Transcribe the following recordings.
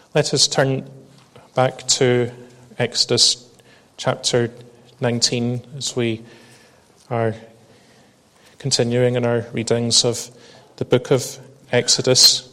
Let us turn back to Exodus chapter 19 as we are continuing in our readings of the book of Exodus.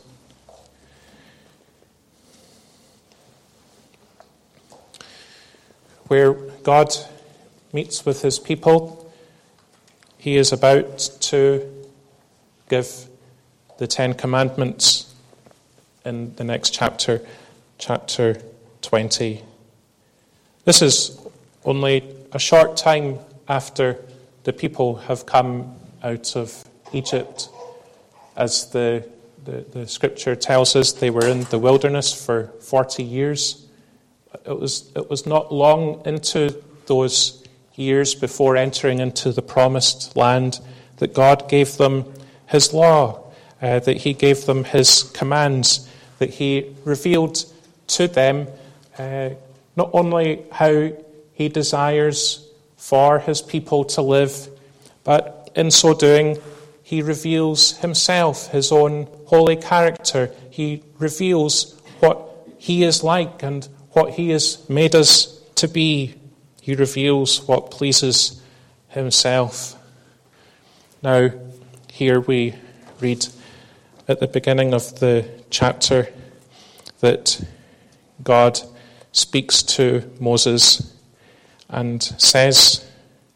Where God meets with his people, he is about to give the Ten Commandments in the next chapter, chapter 20. This is only a short time after the people have come out of Egypt. As the scripture tells us, they were in the wilderness for 40 years. It was not long into those years before entering into the promised land that God gave them his law, that he gave them his commands, that he revealed to them not only how he desires for his people to live, but in so doing, he reveals himself, his own holy character. He reveals what he is like and what he has made us to be. He reveals what pleases himself. Now, here we read at the beginning of the chapter that God speaks to Moses and says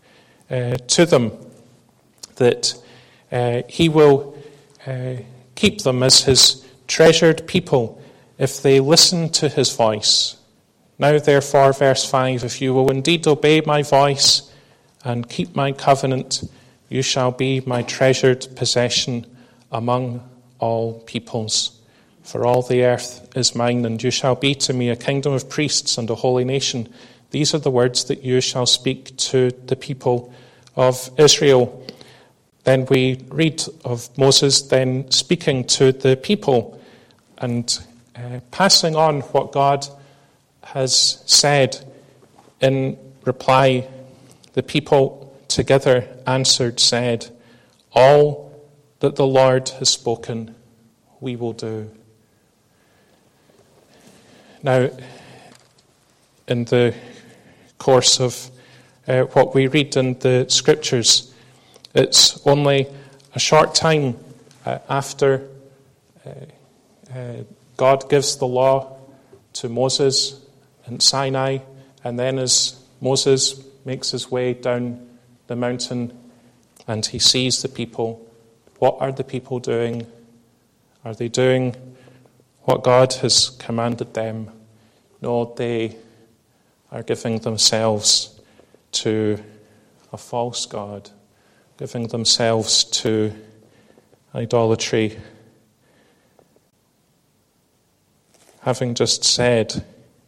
to them that he will keep them as his treasured people if they listen to his voice. Now, therefore, verse 5, if you will indeed obey my voice and keep my covenant, you shall be my treasured possession among all peoples. For all the earth is mine, and you shall be to me a kingdom of priests and a holy nation. These are the words that you shall speak to the people of Israel. Then we read of Moses then speaking to the people and passing on what God has said. In reply, the people together answered, said, all that the Lord has spoken, we will do. Now, in the course of what we read in the scriptures, it's only a short time after God gives the law to Moses in Sinai, and then as Moses makes his way down the mountain and he sees the people, what are the people doing? Are they doing what God has commanded them? No, they are giving themselves to a false god, giving themselves to idolatry. Having just said,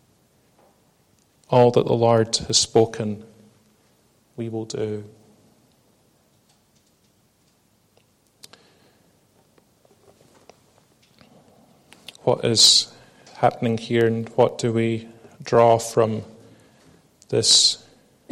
all that the Lord has spoken, we will do. What is happening here, and what do we draw from this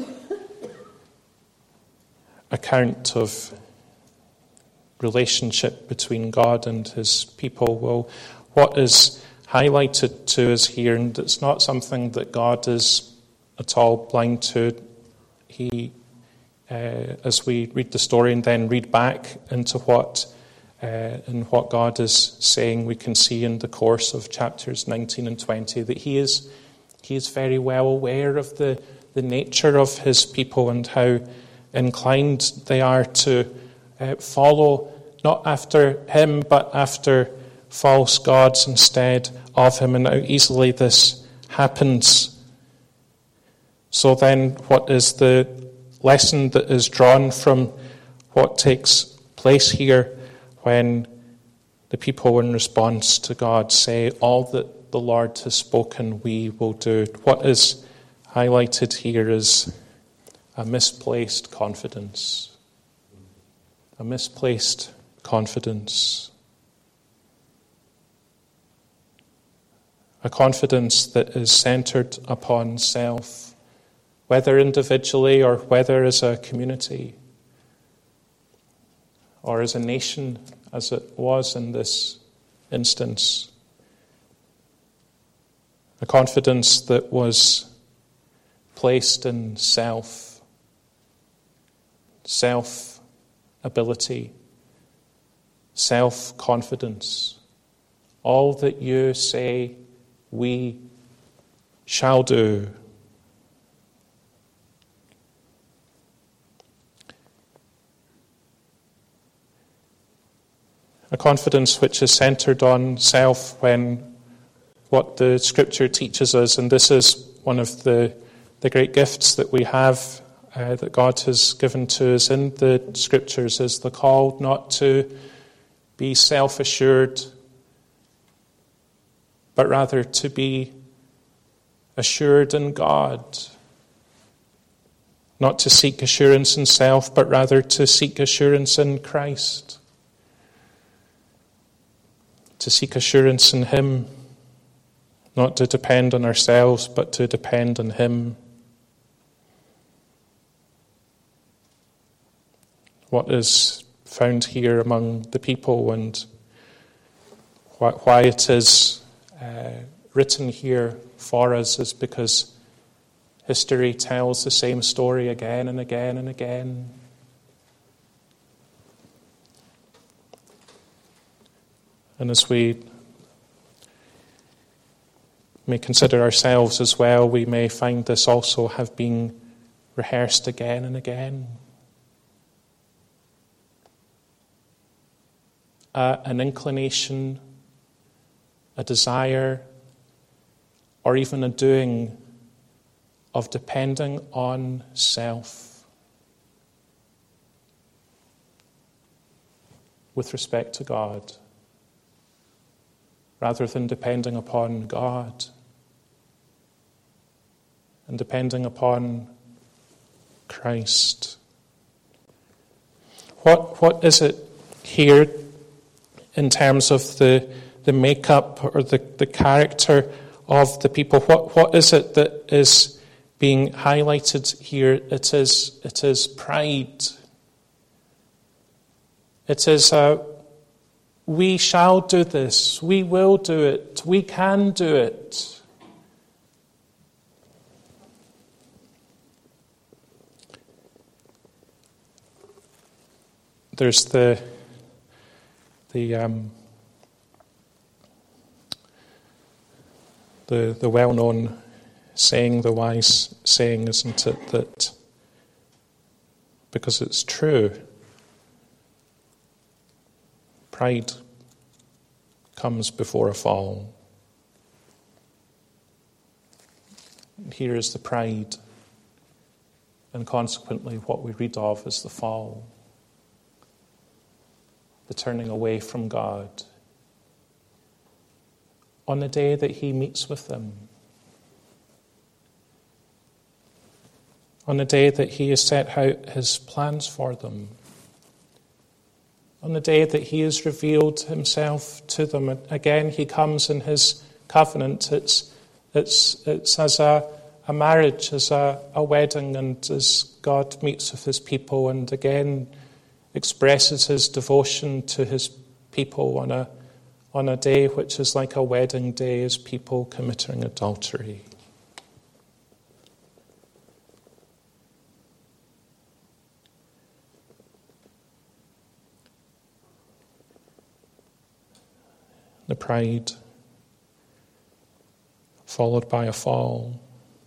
account of relationship between God and his people? Well, what is highlighted to us here, and it's not something that God is at all blind to. He, as we read the story and then read back into what God is saying, we can see in the course of chapters 19 and 20 that he is very well aware of the nature of his people and how inclined they are to follow not after him but after false gods instead of him, and how easily this happens. So then, what is the lesson that is drawn from what takes place here when the people in response to God say, all that the Lord has spoken we will do? What is highlighted here is a misplaced confidence. A misplaced confidence. A confidence that is centered upon self, whether individually or whether as a community or as a nation, as it was in this instance. a confidence that was placed in self-ability, self-confidence. All that you say, we shall do. A confidence which is centered on self, when what the Scripture teaches us, and this is one of the great gifts that we have, that God has given to us in the Scriptures, is the call not to be self-assured, but rather to be assured in God. Not to seek assurance in self, but rather to seek assurance in Christ. To seek assurance in Him, not to depend on ourselves, but to depend on Him. What is found here among the people, and why it is written here for us, is because history tells the same story again and again and again. And as we may consider ourselves as well, we may find this also have been rehearsed again and again. An inclination, a desire, or even a doing of depending on self with respect to God, rather than depending upon God and depending upon Christ. What is it here in terms of the makeup or the character of the people? What is it that is being highlighted here? It is pride. It is we shall do this, we will do it, we can do it. There's the well-known saying, the wise saying, isn't it, that because it's true, pride comes before a fall. Here is the pride, and consequently what we read of is the fall, the turning away from God on the day that He meets with them, on the day that He has set out His plans for them, on the day that He has revealed Himself to them. And again, He comes in His covenant. It's as a marriage, as a wedding, and as God meets with His people, and again expresses His devotion to His people on a day which is like a wedding day, as people committing adultery. The pride, followed by a fall.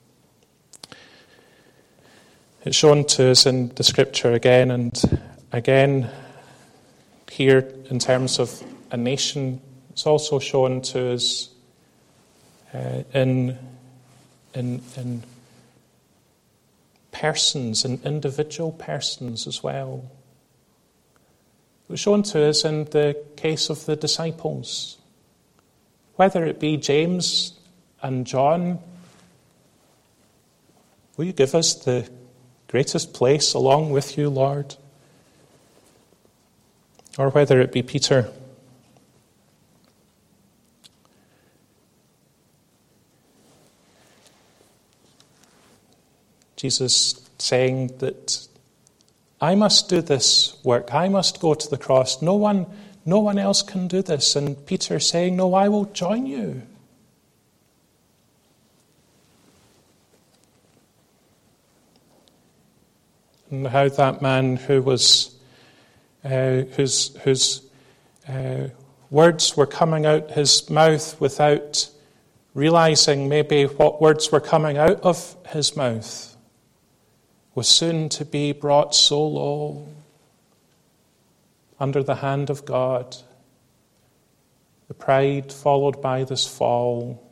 It's shown to us in the Scripture again and again. Here, in terms of a nation, it's also shown to us in persons, in individual persons as well. It was shown to us in the case of the disciples. Whether it be James and John, will you give us the greatest place along with you, Lord? Or whether it be Peter. Jesus saying that I must do this work, I must go to the cross. No one else can do this. And Peter saying, no, I will join you. and how that man who was whose words were coming out his mouth without realizing maybe what words were coming out of his mouth was soon to be brought so low under the hand of God. The pride followed by this fall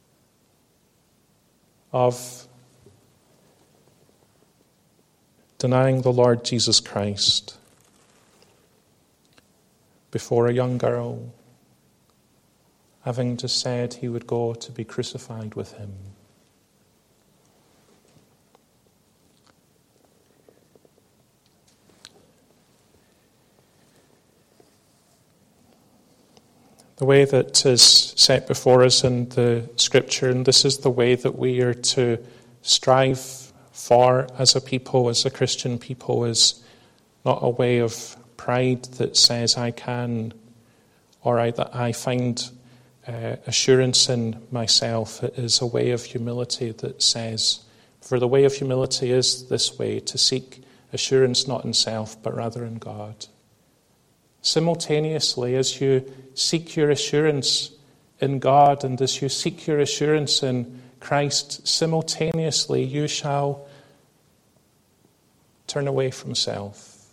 of denying the Lord Jesus Christ before a young girl, having just said he would go to be crucified with him. The way that is set before us in the Scripture, and this is the way that we are to strive for as a people, as a Christian people, is not a way of pride that says I can, or that I find assurance in myself. It is a way of humility that says, for the way of humility is this way, to seek assurance not in self, but rather in God. Simultaneously, as you seek your assurance in God and as you seek your assurance in Christ, simultaneously you shall turn away from self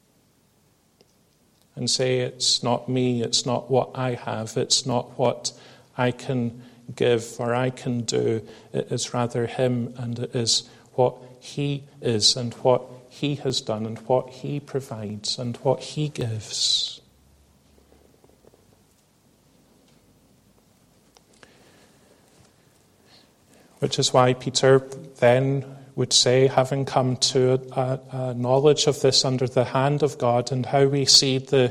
and say, it's not me, it's not what I have, it's not what I can give or I can do. It is rather him, and it is what he is and what he has done and what he provides and what he gives. Which is why Peter then would say, having come to a knowledge of this under the hand of God, and how we see the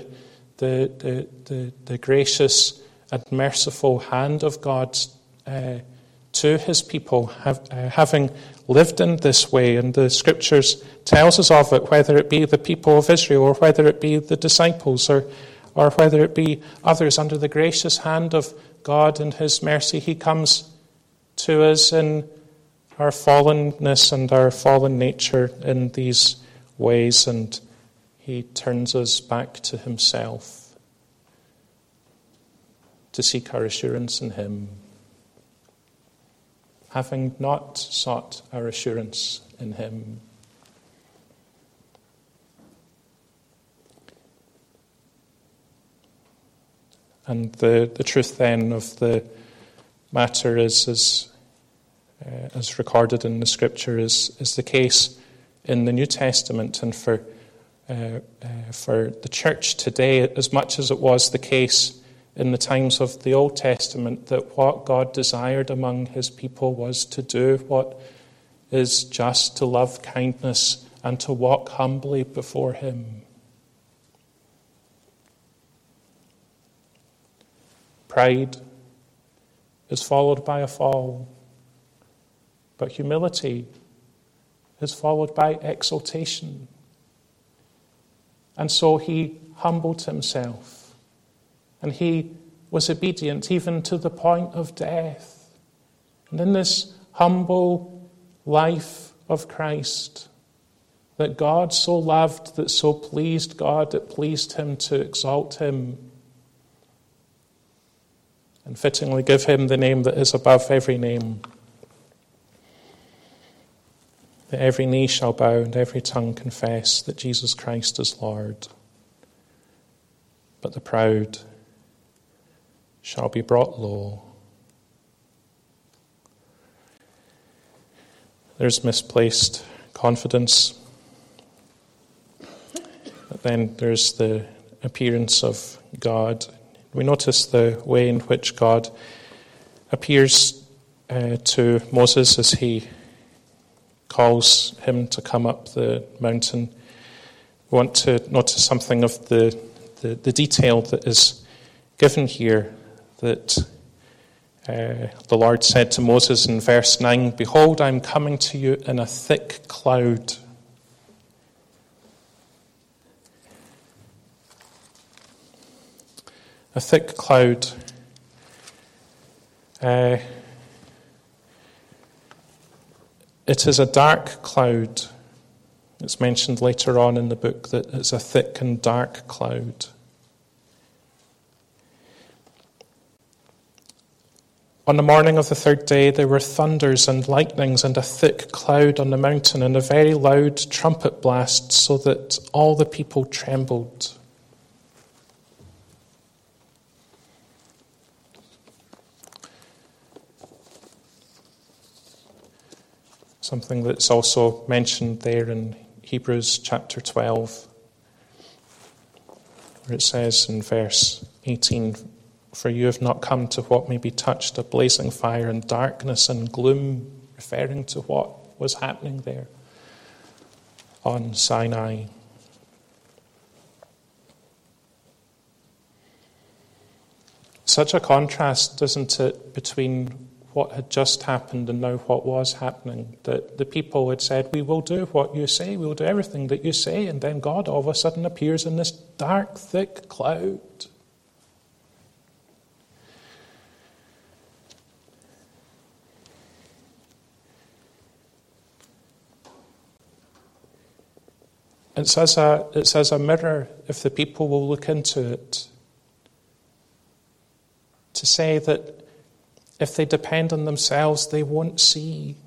gracious and merciful hand of God to his people, having lived in this way, and the Scriptures tells us of it, whether it be the people of Israel or whether it be the disciples or whether it be others, under the gracious hand of God and his mercy, he comes to us in our fallenness and our fallen nature in these ways, and he turns us back to himself to seek our assurance in him, having not sought our assurance in him. And the truth then of the matter is, as recorded in the Scripture, is the case in the New Testament and for the church today, as much as it was the case in the times of the Old Testament, that what God desired among his people was to do what is just, to love kindness and to walk humbly before him. Pride is followed by a fall, but humility is followed by exaltation. And so he humbled himself, and he was obedient even to the point of death. And in this humble life of Christ, that God so loved, that so pleased God, it pleased him to exalt him and fittingly give him the name that is above every name, that every knee shall bow and every tongue confess that Jesus Christ is Lord. But the proud shall be brought low. There's misplaced confidence. But then there's the appearance of God. We notice the way in which God appears to Moses as he calls him to come up the mountain. We want to notice something of the detail that is given here, that the Lord said to Moses in verse 9, "Behold, I am coming to you in a thick cloud." A thick cloud. It is a dark cloud. It's mentioned later on in the book that it's a thick and dark cloud. On the morning of the third day, there were thunders and lightnings and a thick cloud on the mountain and a very loud trumpet blast, so that all the people trembled. Something that's also mentioned there in Hebrews chapter 12, where it says in verse 18, "For you have not come to what may be touched, a blazing fire and darkness and gloom," referring to what was happening there on Sinai. Such a contrast, isn't it, between what had just happened and now what was happening. That the people had said, "We will do what you say, we will do everything that you say," and then God all of a sudden appears in this dark, thick cloud. It's as a mirror, if the people will look into it, to say that if they depend on themselves, they won't see.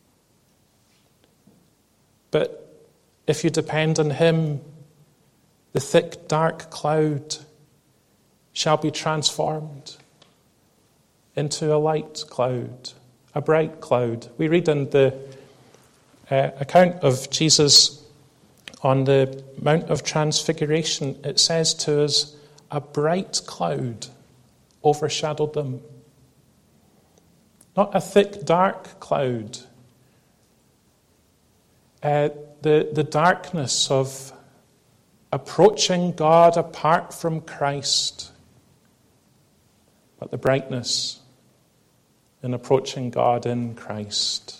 But if you depend on Him, the thick, dark cloud shall be transformed into a light cloud, a bright cloud. We read in the account of Jesus on the Mount of Transfiguration, it says to us, a bright cloud overshadowed them. Not a thick, dark cloud. The darkness of approaching God apart from Christ, but the brightness in approaching God in Christ.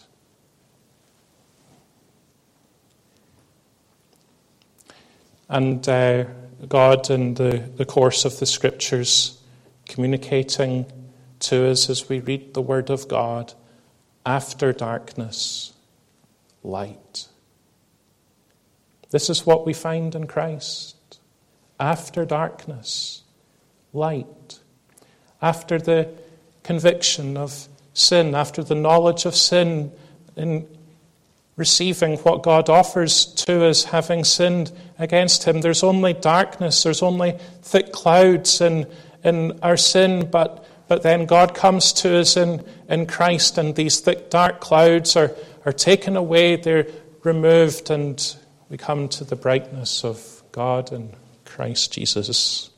And God, in the course of the Scriptures, communicating to us as we read the Word of God, after darkness, light. This is what we find in Christ. After darkness, light. After the conviction of sin, after the knowledge of sin, in receiving what God offers to us, having sinned against Him, there's only darkness, there's only thick clouds in our sin, but then God comes to us in Christ, and these thick, dark clouds are taken away, they're removed, and we come to the brightness of God in Christ Jesus.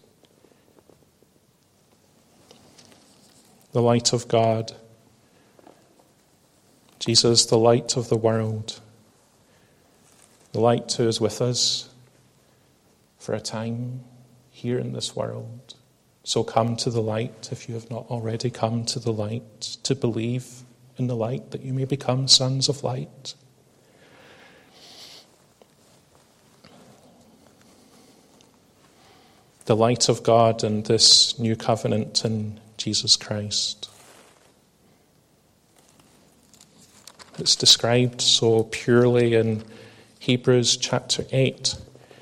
The light of God. Jesus, the light of the world. The light who is with us for a time here in this world. So come to the light if you have not already come to the light, to believe in the light that you may become sons of light. The light of God in this new covenant in Jesus Christ. It's described so purely in Hebrews chapter 8.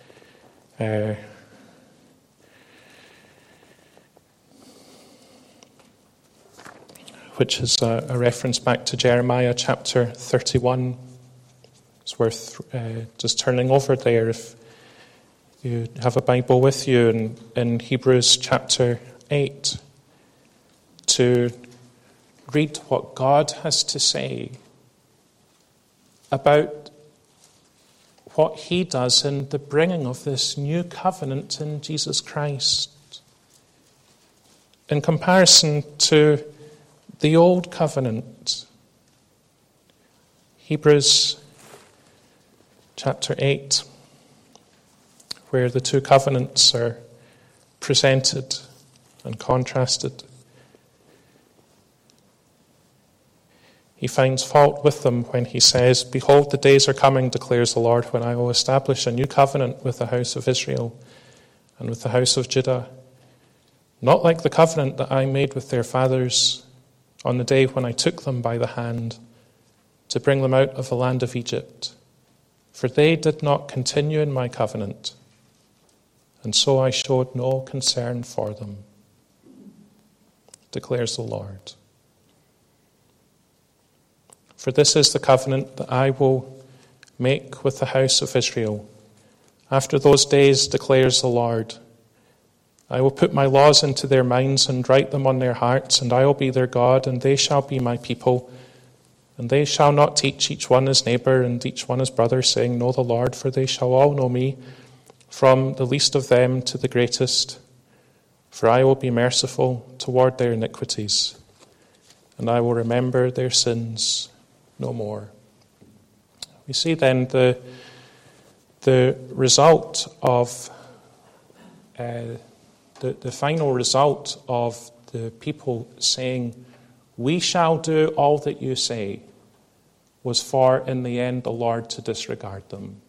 Which is a reference back to Jeremiah chapter 31. It's worth just turning over there if you have a Bible with you in Hebrews chapter 8 to read what God has to say about what He does in the bringing of this new covenant in Jesus Christ. In comparison to the old covenant. Hebrews chapter 8, where the two covenants are presented and contrasted. He finds fault with them when he says, "Behold, the days are coming, declares the Lord, when I will establish a new covenant with the house of Israel and with the house of Judah, not like the covenant that I made with their fathers on the day when I took them by the hand to bring them out of the land of Egypt, For they did not continue in my covenant, and so I showed no concern for them, declares the Lord. For this is the covenant that I will make with the house of Israel. After those days, declares the Lord, I will put my laws into their minds and write them on their hearts, and I will be their God, and they shall be my people. And they shall not teach each one his neighbor and each one his brother, saying, Know the Lord, for they shall all know me, from the least of them to the greatest. For I will be merciful toward their iniquities, and I will remember their sins no more. We see then the result of the final result of the people saying, we shall do all that you say, was for, in the end, the Lord to disregard them.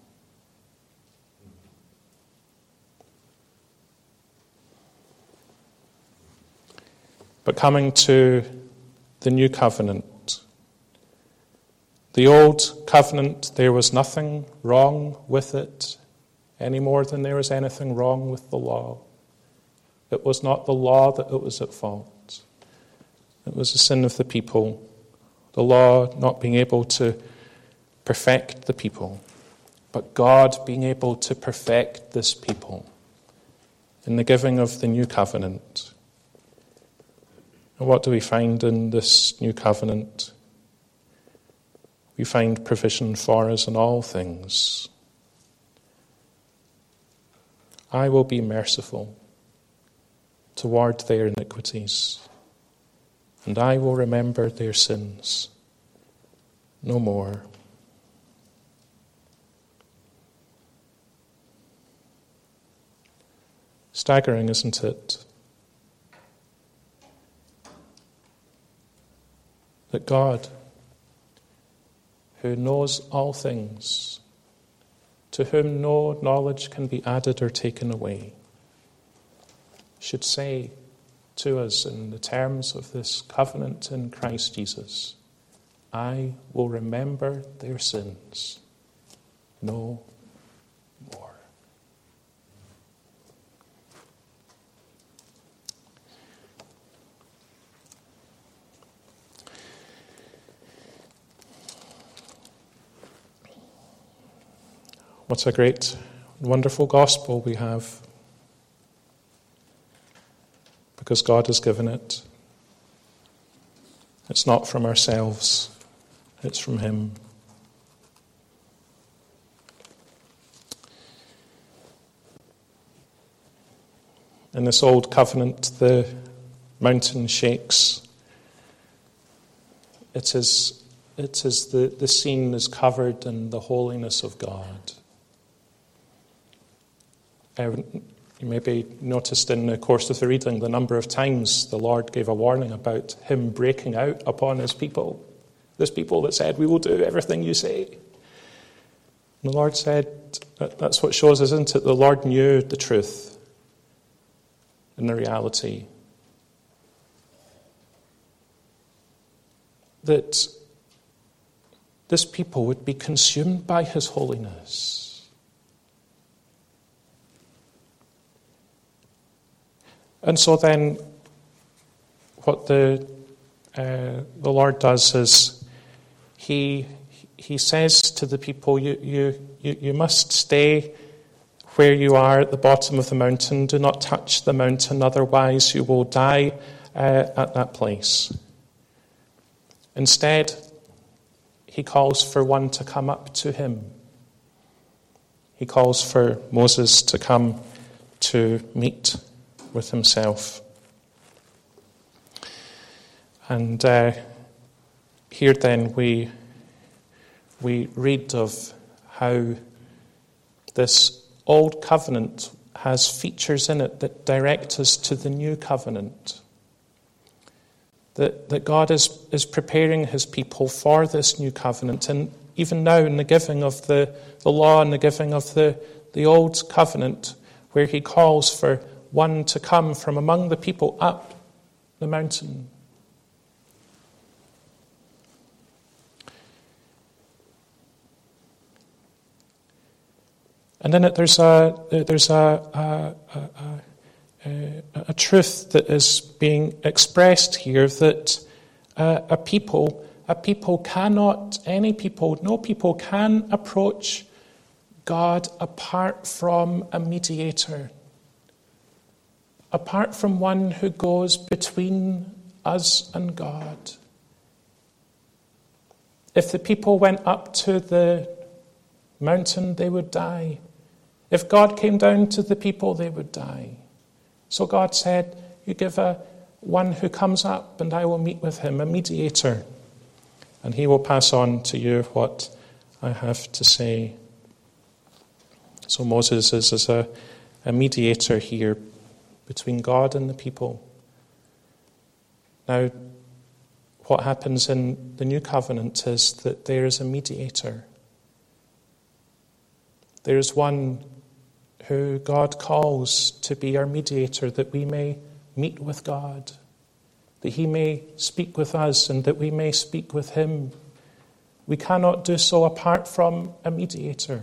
But coming to the new covenant, the old covenant, there was nothing wrong with it any more than there was anything wrong with the law. It was not the law that it was at fault. It was the sin of the people, the law not being able to perfect the people, but God being able to perfect this people in the giving of the new covenant. And what do we find in this new covenant? We find provision for us in all things. I will be merciful toward their iniquities, and I will remember their sins no more. Staggering, isn't it? That God, who knows all things, to whom no knowledge can be added or taken away, should say to us in the terms of this covenant in Christ Jesus, I will remember their sins no more. What a great, wonderful gospel we have, because God has given it. It's not from ourselves, it's from Him. In this old covenant, the mountain shakes. It is the scene is covered in the holiness of God. You maybe noticed in the course of the reading the number of times the Lord gave a warning about Him breaking out upon His people. This people that said, we will do everything you say. And the Lord said, that's what shows us, isn't it? The Lord knew the truth and the reality. That this people would be consumed by His holiness. And so then, what the Lord does is He says to the people, you must stay where you are at the bottom of the mountain. Do not touch the mountain, otherwise you will die at that place. Instead, He calls for one to come up to Him. He calls for Moses to come to meet with Himself. And here then we read of how this old covenant has features in it that direct us to the new covenant. That God is preparing His people for this new covenant. And even now in the giving of the law and the giving of the old covenant, where He calls for one to come from among the people up the mountain. And in it there's a truth that is being expressed here, that no people can approach God apart from a mediator, apart from one who goes between us and God. If the people went up to the mountain, they would die. If God came down to the people, they would die. So God said, you give one who comes up and I will meet with him, a mediator, and he will pass on to you what I have to say. So Moses is as a mediator here between God and the people. Now, what happens in the new covenant is that there is a mediator. There is one who God calls to be our mediator, that we may meet with God, that he may speak with us and that we may speak with him. We cannot do so apart from a mediator.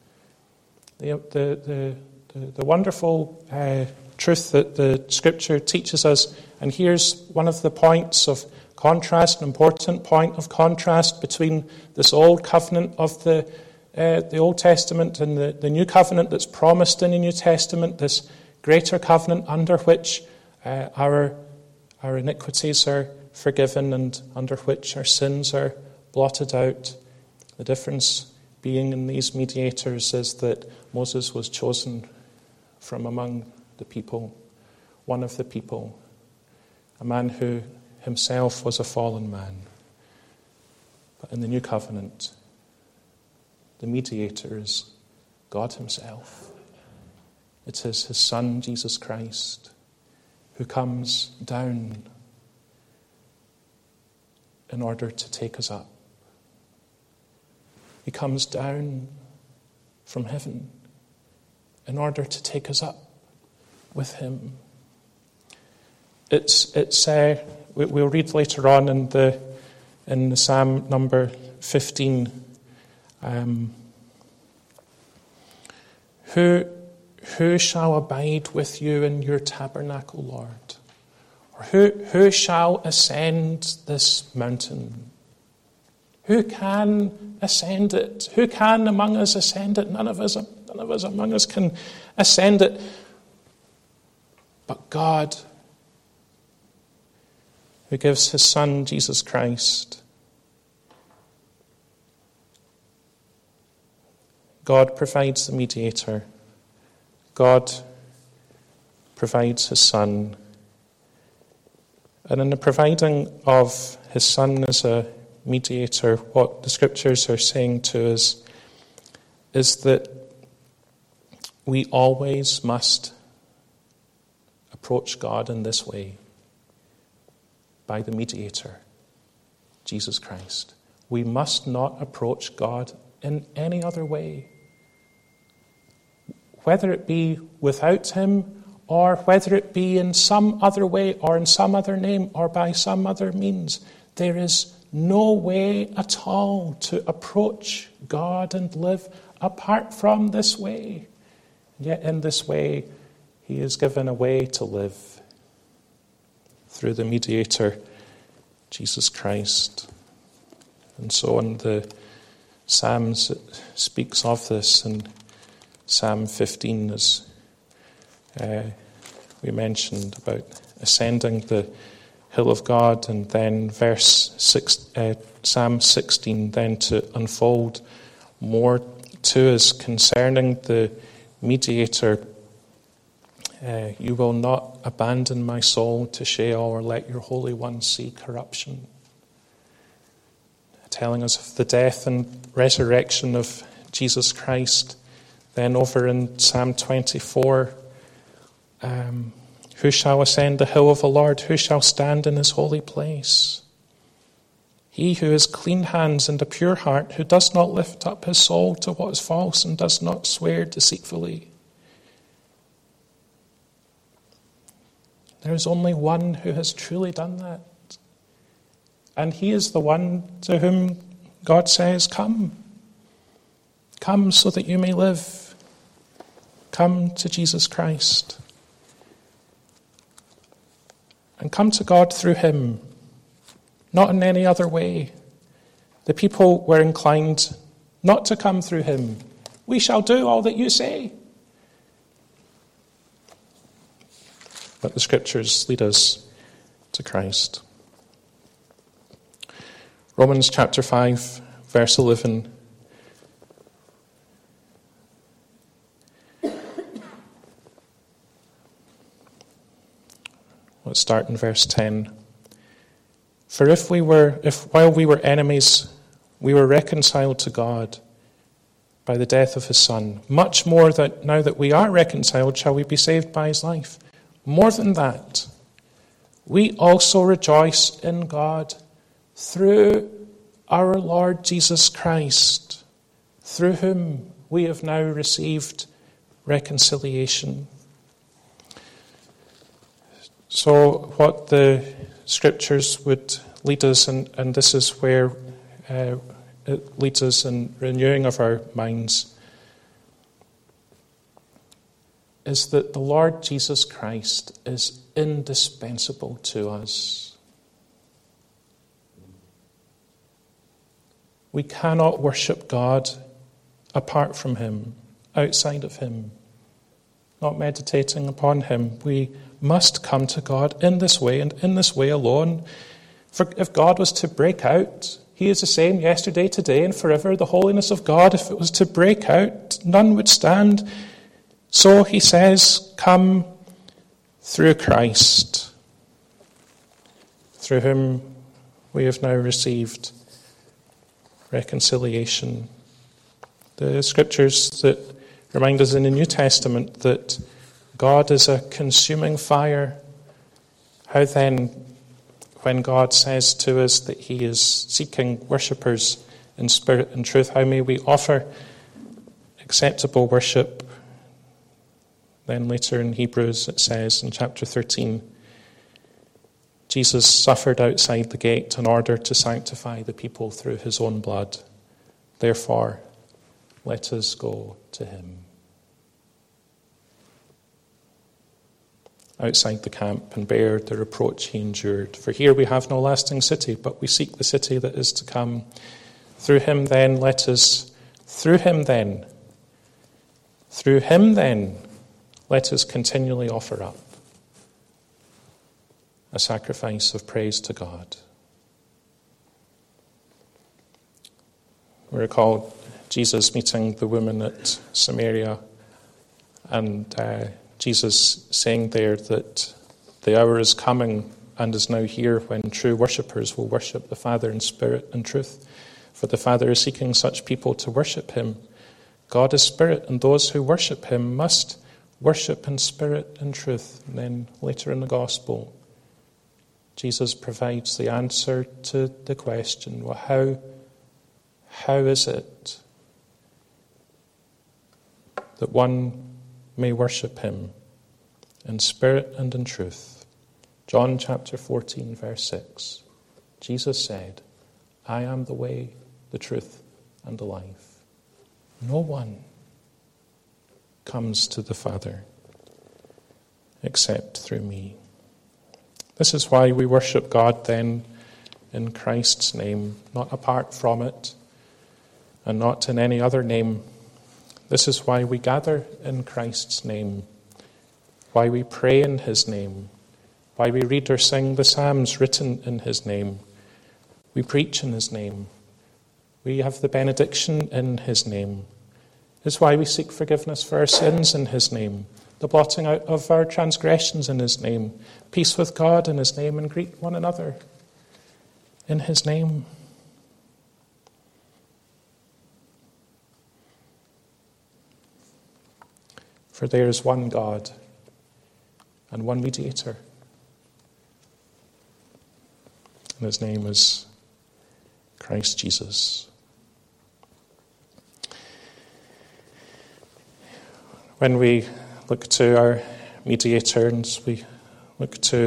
The wonderful truth that the Scripture teaches us, and here's one of the points of contrast, an important point of contrast between this old covenant of the Old Testament and the new covenant that's promised in the New Testament, this greater covenant under which our iniquities are forgiven and under which our sins are blotted out. The difference being in these mediators is that Moses was chosen from among the people, one of the people, a man who himself was a fallen man. But in the new covenant, the mediator is God himself. It is his Son, Jesus Christ, who comes down in order to take us up. He comes down from heaven in order to take us up with him. We'll read later on in the Psalm number 15. Who shall abide with you in your tabernacle, Lord? Or who shall ascend this mountain? Who can ascend it? Who can among us ascend it? None of us among us can ascend it. But God, who gives his Son, Jesus Christ. God provides the mediator. God provides his Son. And in the providing of his Son as a mediator, what the Scriptures are saying to us is that we always must approach God in this way, by the mediator, Jesus Christ. We must not approach God in any other way. Whether it be without him, or whether it be in some other way, or in some other name, or by some other means, there is no way at all to approach God and live apart from this way. Yet in this way, he is given a way to live through the mediator, Jesus Christ. And so in the Psalms, it speaks of this. In Psalm 15, as we mentioned, about ascending the hill of God, and then Psalm 16, then to unfold more to us concerning the mediator. You will not abandon my soul to Sheol, or let your Holy One see corruption. Telling us of the death and resurrection of Jesus Christ. Then over in Psalm 24, who shall ascend the hill of the Lord? Who shall stand in his holy place? He who has clean hands and a pure heart, who does not lift up his soul to what is false and does not swear deceitfully. There is only one who has truly done that. And he is the one to whom God says, come. Come so that you may live. Come to Jesus Christ. And come to God through him, not in any other way. The people were inclined not to come through him. We shall do all that you say. But the scriptures lead us to Christ. Romans chapter 5, verse 11. Let's start in verse 10. For if while we were enemies, we were reconciled to God by the death of his Son, much more that now that we are reconciled, shall we be saved by his life. More than that, we also rejoice in God through our Lord Jesus Christ, through whom we have now received reconciliation. So what the scriptures would lead us, and this is where it leads us in renewing of our minds, is that the Lord Jesus Christ is indispensable to us. We cannot worship God apart from him, outside of him, not meditating upon him. We must come to God in this way and in this way alone. For if God was to break out, he is the same yesterday, today, and forever. The holiness of God, if it was to break out, none would stand. So he says, come through Christ, through whom we have now received reconciliation. The scriptures that remind us in the New Testament that God is a consuming fire. How then, when God says to us that he is seeking worshippers in spirit and truth, how may we offer acceptable worship? Then later in Hebrews it says in chapter 13, Jesus suffered outside the gate in order to sanctify the people through his own blood. Therefore, let us go to him. Outside the camp and bear the reproach he endured. For here we have no lasting city, but we seek the city that is to come. Through him then, let us continually offer up a sacrifice of praise to God. We recall Jesus meeting the woman at Samaria, and Jesus saying there that the hour is coming and is now here when true worshippers will worship the Father in spirit and truth. For the Father is seeking such people to worship him. God is spirit, and those who worship him must worship in spirit and truth. And then later in the Gospel, Jesus provides the answer to the question, well, how is it that one may worship him in spirit and in truth? John chapter 14, verse 6. Jesus said, I am the way, the truth, and the life. No one comes to the Father except through me. This is why we worship God then in Christ's name, not apart from it, and not in any other name. This is why we gather in Christ's name, why we pray in his name, why we read or sing the Psalms written in his name. We preach in his name. We have the benediction in his name. It's why we seek forgiveness for our sins in his name, the blotting out of our transgressions in his name, peace with God in his name, and greet one another in his name. For there is one God and one mediator, and his name is Christ Jesus. When we look to our mediator and we look to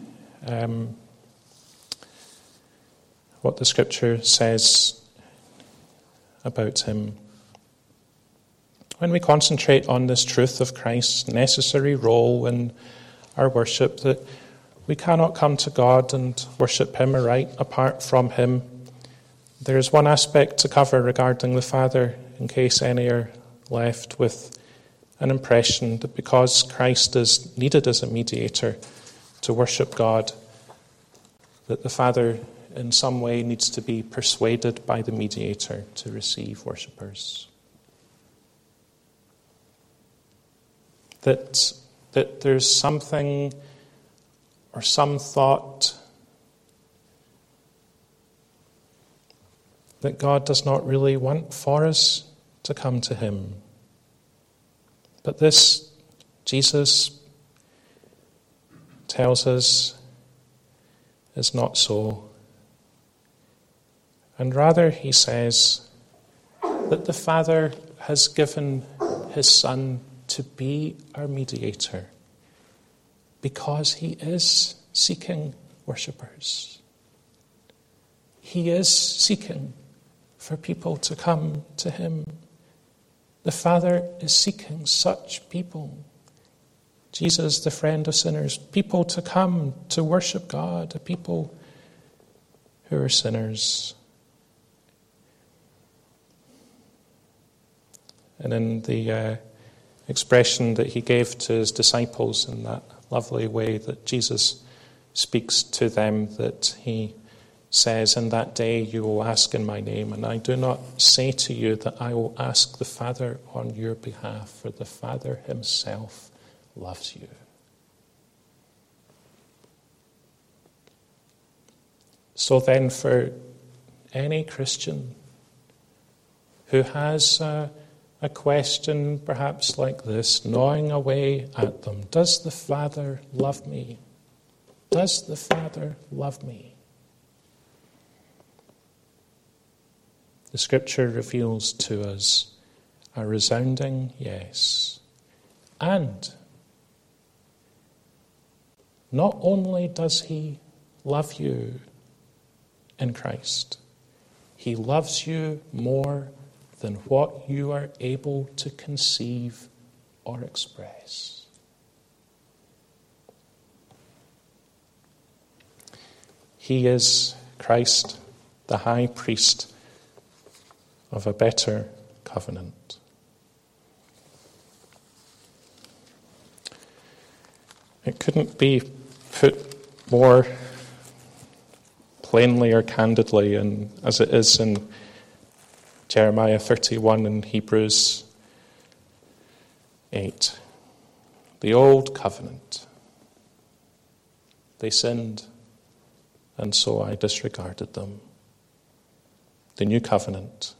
what the scripture says about him, when we concentrate on this truth of Christ's necessary role in our worship, that we cannot come to God and worship him aright apart from him. There is one aspect to cover regarding the Father, in case any are left with an impression that because Christ is needed as a mediator to worship God, that the Father in some way needs to be persuaded by the mediator to receive worshippers. That there's something or some thought that God does not really want for us to come to him. But this, Jesus tells us, is not so. And rather, he says that the Father has given his Son to be our mediator because he is seeking worshippers. He is seeking for people to come to him. The Father is seeking such people. Jesus, the friend of sinners, people to come to worship God, a people who are sinners. And in the expression that he gave to his disciples in that lovely way that Jesus speaks to them, that he says, "In that day you will ask in my name, and I do not say to you that I will ask the Father on your behalf, for the Father himself loves you." So then, for any Christian who has a question perhaps like this, gnawing away at them, does the Father love me? Does the Father love me? The Scripture reveals to us a resounding yes. And not only does he love you in Christ, he loves you more than what you are able to conceive or express. He is Christ, the high priest of a better covenant. It couldn't be put more plainly or candidly as it is in Jeremiah 31 and Hebrews 8. The old covenant. They sinned, and so I disregarded them. The new covenant.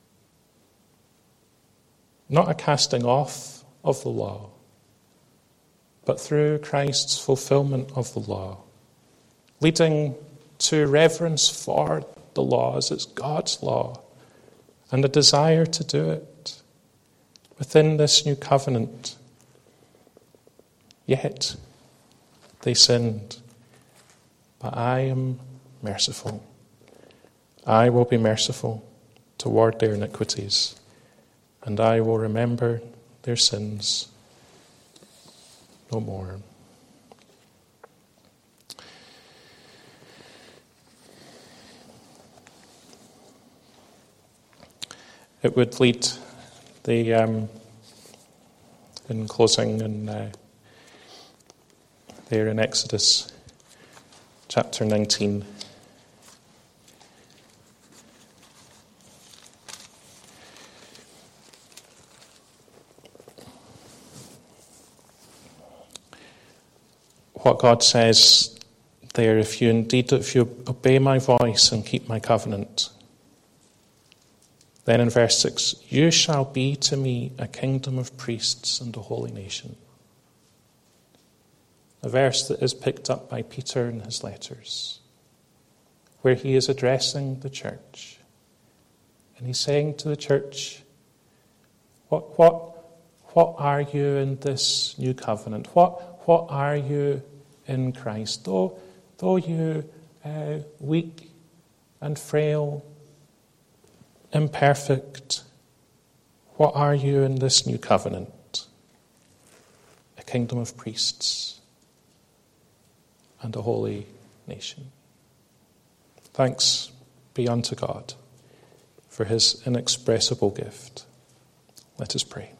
Not a casting off of the law, but through Christ's fulfillment of the law, leading to reverence for the law as it's God's law, and a desire to do it within this new covenant. Yet they sinned, but I am merciful. I will be merciful toward their iniquities, and I will remember their sins no more. It would lead in closing, there in Exodus chapter 19. What God says there, if you obey my voice and keep my covenant, then in verse 6, you shall be to me a kingdom of priests and a holy nation. A verse that is picked up by Peter in his letters, where he is addressing the church. And he's saying to the church, what are you in this new covenant? What are you in Christ? Though you weak and frail, imperfect, What are you in this new covenant? A kingdom of priests and a holy nation. Thanks be unto God for his inexpressible gift. Let us pray.